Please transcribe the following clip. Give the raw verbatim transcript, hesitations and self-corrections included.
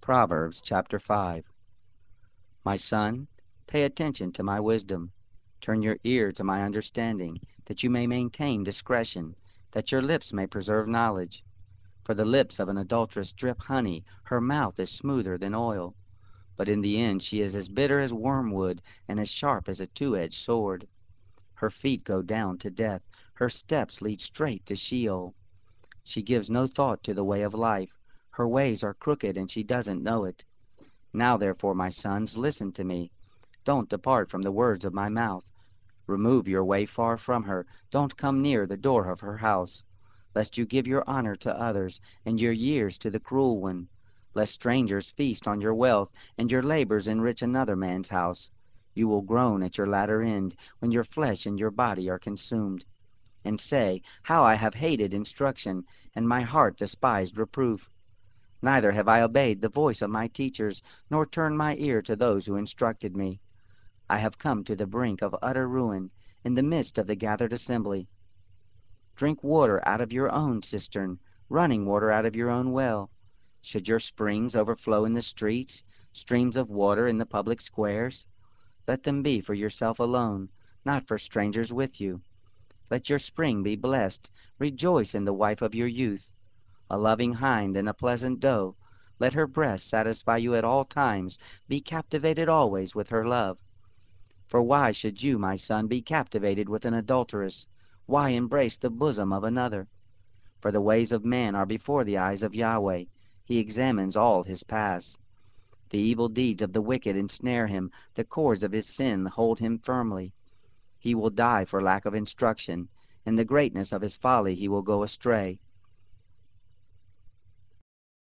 Proverbs chapter five. My son, pay attention to my wisdom. Turn your ear to my understanding, that you may maintain discretion, that your lips may preserve knowledge. For the lips of an adulteress drip honey, her mouth is smoother than oil. But in the end she is as bitter as wormwood, and as sharp as a two-edged sword. Her feet go down to death, her steps lead straight to Sheol. She gives no thought to the way of life. Her ways are crooked, and she doesn't know it. Now therefore, my sons, listen to me. Don't depart from the words of my mouth. Remove your way far from her. Don't come near the door of her house. Lest you give your honor to others, and your years to the cruel one. Lest strangers feast on your wealth, and your labors enrich another man's house. You will groan at your latter end, when your flesh and your body are consumed. And say, How I have hated instruction, and my heart despised reproof. Neither have I obeyed the voice of my teachers, nor turned my ear to those who instructed me. I have come to the brink of utter ruin, in the midst of the gathered assembly. Drink water out of your own cistern, running water out of your own well. Should your springs overflow in the streets, streams of water in the public squares? Let them be for yourself alone, not for strangers with you. Let your spring be blessed. Rejoice in the wife of your youth. A loving hind and a pleasant doe. Let her breast satisfy you at all times. Be captivated always with her love. For why should you, my son, be captivated with an adulteress? Why embrace the bosom of another? For the ways of man are before the eyes of Yahweh. He examines all his paths. The evil deeds of the wicked ensnare him. The cords of his sin hold him firmly. He will die for lack of instruction. In the greatness of his folly he will go astray.